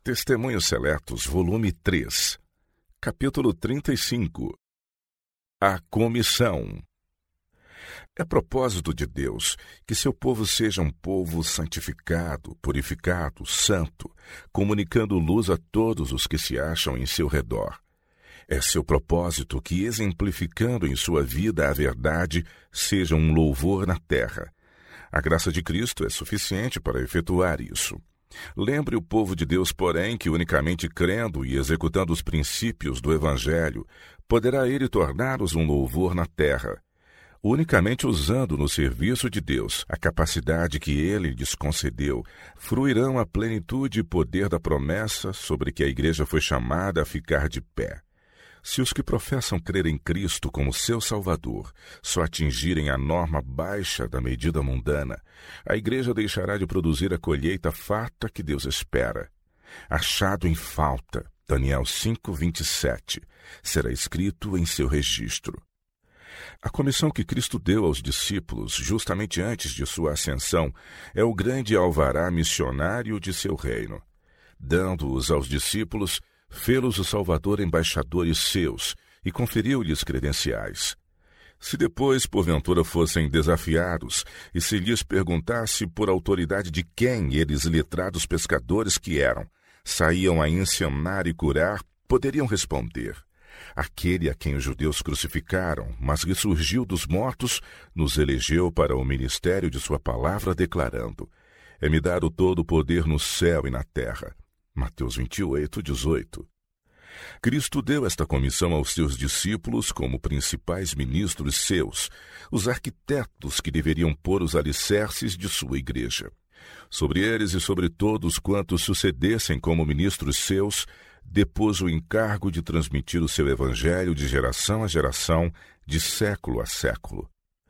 Testemunhos Seletos, volume 3, capítulo 35. A comissão. É propósito de Deus que seu povo seja um povo santificado, purificado, santo, comunicando luz a todos os que se acham em seu redor. É seu propósito que, exemplificando em sua vida a verdade, seja um louvor na terra. A graça de Cristo é suficiente para efetuar isso. Lembre o povo de Deus, porém, que unicamente crendo e executando os princípios do Evangelho, poderá ele torná-los um louvor na terra. Unicamente usando no serviço de Deus a capacidade que ele lhes concedeu, fruirão a plenitude e poder da promessa sobre que a igreja foi chamada a ficar de pé. Se os que professam crer em Cristo como seu Salvador só atingirem a norma baixa da medida mundana, a igreja deixará de produzir a colheita farta que Deus espera. Achado em falta, Daniel 5:27, será escrito em seu registro. A comissão que Cristo deu aos discípulos, justamente antes de sua ascensão, é o grande alvará missionário de seu reino. Dando-os aos discípulos, fê-los o Salvador embaixadores seus e conferiu-lhes credenciais. Se depois, porventura, fossem desafiados e se lhes perguntasse por autoridade de quem eles, letrados pescadores que eram, saíam a ensinar e curar, poderiam responder: aquele a quem os judeus crucificaram, mas ressurgiu dos mortos, nos elegeu para o ministério de sua palavra, declarando: é-me dado todo o poder no céu e na terra. Mateus 28:18. Cristo deu esta comissão aos seus discípulos como principais ministros seus, os arquitetos que deveriam pôr os alicerces de sua igreja. Sobre eles e sobre todos quantos sucedessem como ministros seus, depôs o encargo de transmitir o seu evangelho de geração a geração, de século a século.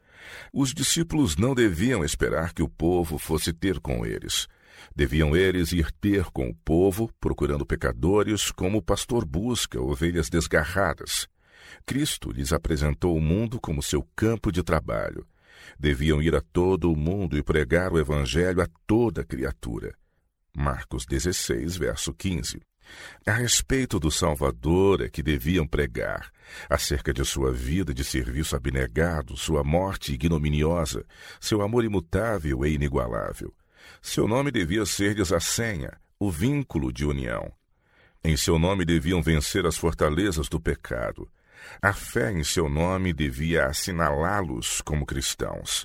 Os discípulos não deviam esperar que o povo fosse ter com eles. Deviam eles ir ter com o povo, procurando pecadores, como o pastor busca ovelhas desgarradas. Cristo lhes apresentou o mundo como seu campo de trabalho. Deviam ir a todo o mundo e pregar o evangelho a toda criatura. Marcos 16, verso 15. A respeito do Salvador é que deviam pregar, acerca de sua vida de serviço abnegado, sua morte ignominiosa, seu amor imutável e inigualável. Seu nome devia ser-lhes a senha, o vínculo de união. Em seu nome deviam vencer as fortalezas do pecado. A fé em seu nome devia assinalá-los como cristãos.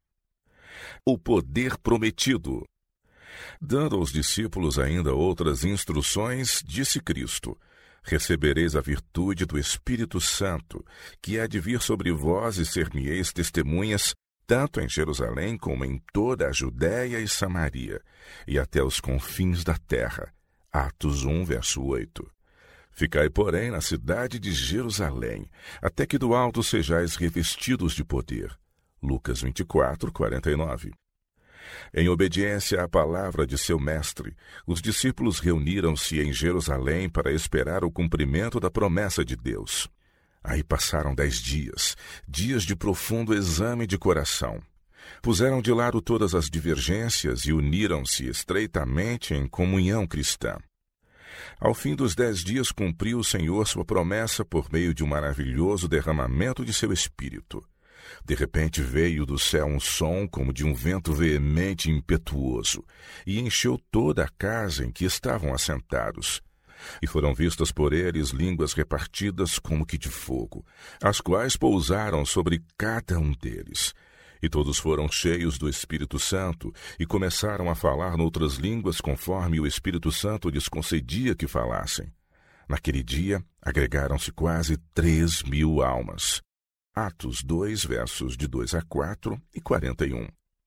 O poder prometido. Dando aos discípulos ainda outras instruções, disse Cristo: recebereis a virtude do Espírito Santo, que há de vir sobre vós e ser-me-eis testemunhas, tanto em Jerusalém como em toda a Judéia e Samaria, e até os confins da terra. Atos 1, verso 8. Ficai, porém, na cidade de Jerusalém, até que do alto sejais revestidos de poder. Lucas 24, 49. Em obediência à palavra de seu mestre, os discípulos reuniram-se em Jerusalém para esperar o cumprimento da promessa de Deus. Aí passaram 10 dias, dias de profundo exame de coração. Puseram de lado todas as divergências e uniram-se estreitamente em comunhão cristã. Ao fim dos 10 dias cumpriu o Senhor sua promessa por meio de um maravilhoso derramamento de seu Espírito. De repente veio do céu um som como de um vento veemente e impetuoso, e encheu toda a casa em que estavam assentados. E foram vistas por eles línguas repartidas como que de fogo, as quais pousaram sobre cada um deles. E todos foram cheios do Espírito Santo e começaram a falar noutras línguas conforme o Espírito Santo lhes concedia que falassem. Naquele dia agregaram-se quase 3.000 almas. Atos 2, versos de 2 a 4 e 41.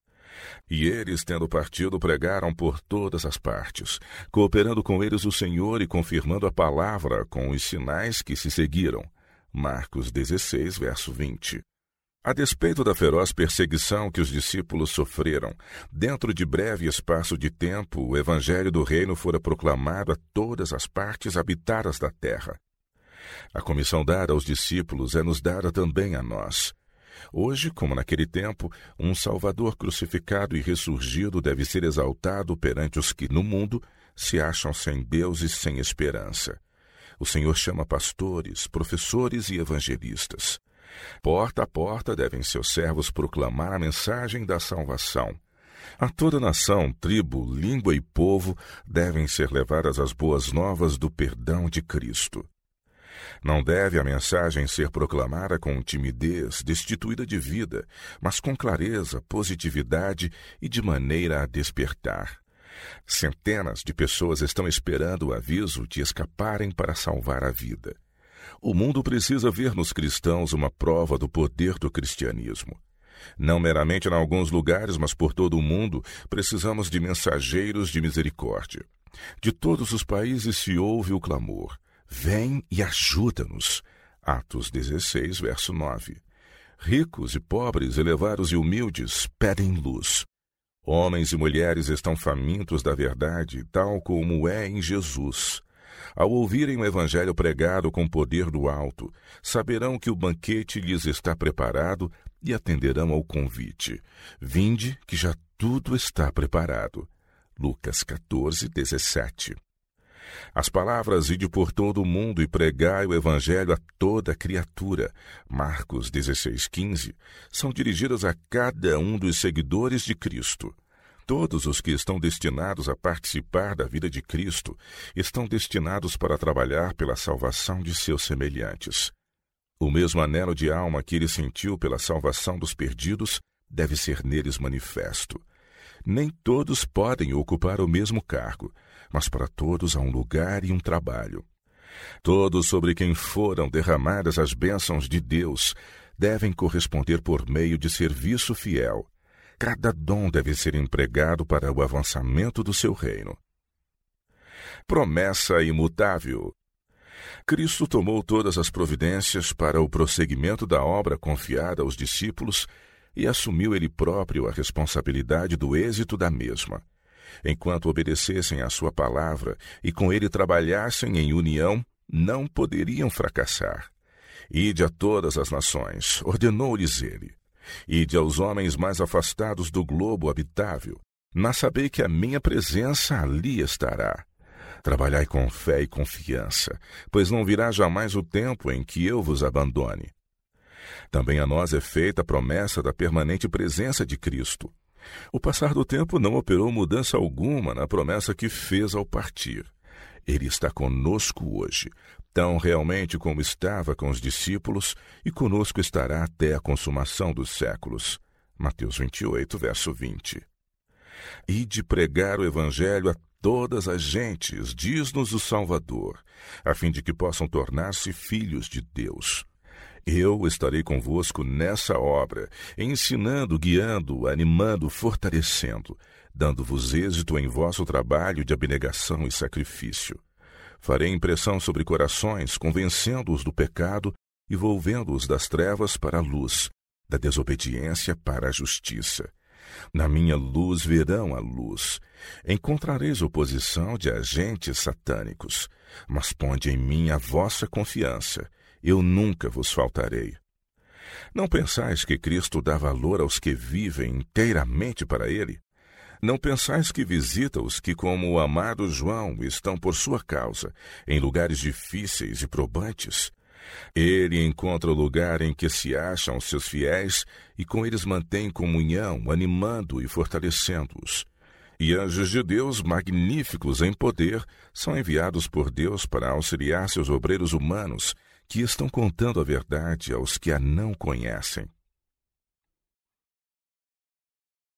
E eles, tendo partido, pregaram por todas as partes, cooperando com eles o Senhor e confirmando a palavra com os sinais que se seguiram. Marcos 16, verso 20. A despeito da feroz perseguição que os discípulos sofreram, dentro de breve espaço de tempo, o evangelho do reino fora proclamado a todas as partes habitadas da terra. A comissão dada aos discípulos é nos dada também a nós. Hoje, como naquele tempo, um Salvador crucificado e ressurgido deve ser exaltado perante os que, no mundo, se acham sem Deus e sem esperança. O Senhor chama pastores, professores e evangelistas. Porta a porta devem seus servos proclamar a mensagem da salvação. A toda nação, tribo, língua e povo devem ser levadas as boas novas do perdão de Cristo. Não deve a mensagem ser proclamada com timidez, destituída de vida, mas com clareza, positividade e de maneira a despertar. Centenas de pessoas estão esperando o aviso de escaparem para salvar a vida. O mundo precisa ver nos cristãos uma prova do poder do cristianismo. Não meramente em alguns lugares, mas por todo o mundo, precisamos de mensageiros de misericórdia. De todos os países se ouve o clamor: vem e ajuda-nos. Atos 16, verso 9. Ricos e pobres, elevados e humildes, pedem luz. Homens e mulheres estão famintos da verdade, tal como é em Jesus. Ao ouvirem o Evangelho pregado com poder do alto, saberão que o banquete lhes está preparado e atenderão ao convite. Vinde, que já tudo está preparado. Lucas 14, 17. As palavras "ide por todo o mundo e pregai o Evangelho a toda criatura", Marcos 16, 15, são dirigidas a cada um dos seguidores de Cristo. Todos os que estão destinados a participar da vida de Cristo estão destinados para trabalhar pela salvação de seus semelhantes. O mesmo anelo de alma que ele sentiu pela salvação dos perdidos deve ser neles manifesto. Nem todos podem ocupar o mesmo cargo, mas para todos há um lugar e um trabalho. Todos sobre quem foram derramadas as bênçãos de Deus devem corresponder por meio de serviço fiel. Cada dom deve ser empregado para o avançamento do seu reino. Promessa imutável. Cristo tomou todas as providências para o prosseguimento da obra confiada aos discípulos e assumiu ele próprio a responsabilidade do êxito da mesma. Enquanto obedecessem à sua palavra e com ele trabalhassem em união, não poderiam fracassar. Ide a todas as nações, ordenou-lhes ele. Ide aos homens mais afastados do globo habitável, mas sabei que a minha presença ali estará. Trabalhai com fé e confiança, pois não virá jamais o tempo em que eu vos abandone. Também a nós é feita a promessa da permanente presença de Cristo. O passar do tempo não operou mudança alguma na promessa que fez ao partir. Ele está conosco hoje, tão realmente como estava com os discípulos, e conosco estará até a consumação dos séculos. Mateus 28, verso 20. Ide pregar o Evangelho a todas as gentes, diz-nos o Salvador, a fim de que possam tornar-se filhos de Deus. Eu estarei convosco nessa obra, ensinando, guiando, animando, fortalecendo, dando-vos êxito em vosso trabalho de abnegação e sacrifício. Farei impressão sobre corações, convencendo-os do pecado e volvendo-os das trevas para a luz, da desobediência para a justiça. Na minha luz verão a luz. Encontrareis oposição de agentes satânicos, mas ponde em mim a vossa confiança. Eu nunca vos faltarei. Não pensais que Cristo dá valor aos que vivem inteiramente para Ele? Não pensais que visita os que, como o amado João, estão por sua causa, em lugares difíceis e probantes? Ele encontra o lugar em que se acham os seus fiéis e com eles mantém comunhão, animando e fortalecendo-os. E anjos de Deus, magníficos em poder, são enviados por Deus para auxiliar seus obreiros humanos, que estão contando a verdade aos que a não conhecem.